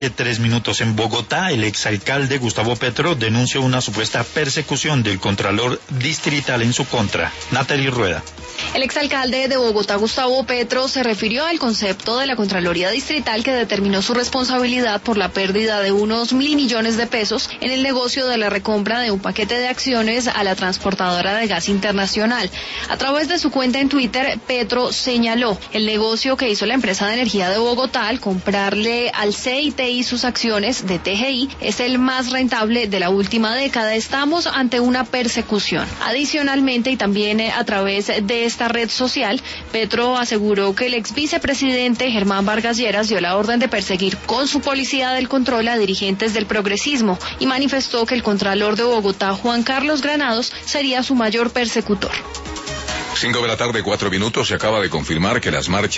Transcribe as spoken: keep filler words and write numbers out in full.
Tres minutos en Bogotá, el exalcalde Gustavo Petro denuncia una supuesta persecución del Contralor Distrital en su contra. Natalie Rueda. El exalcalde de Bogotá, Gustavo Petro, se refirió al concepto de la Contraloría Distrital que determinó su responsabilidad por la pérdida de unos mil millones de pesos en el negocio de la recompra de un paquete de acciones a la transportadora de gas internacional. A través de su cuenta en Twitter, Petro señaló el negocio que hizo la empresa de energía de Bogotá al comprarle al C I T I sus acciones de T G I es el más rentable de la última década. Estamos ante una persecución. Adicionalmente, y también a través de esta red social, Petro aseguró que el ex vicepresidente Germán Vargas Lleras dio la orden de perseguir con su policía del control a dirigentes del progresismo y manifestó que el contralor de Bogotá, Juan Carlos Granados, sería su mayor persecutor. Cinco de la tarde, cuatro minutos, se acaba de confirmar que las marchas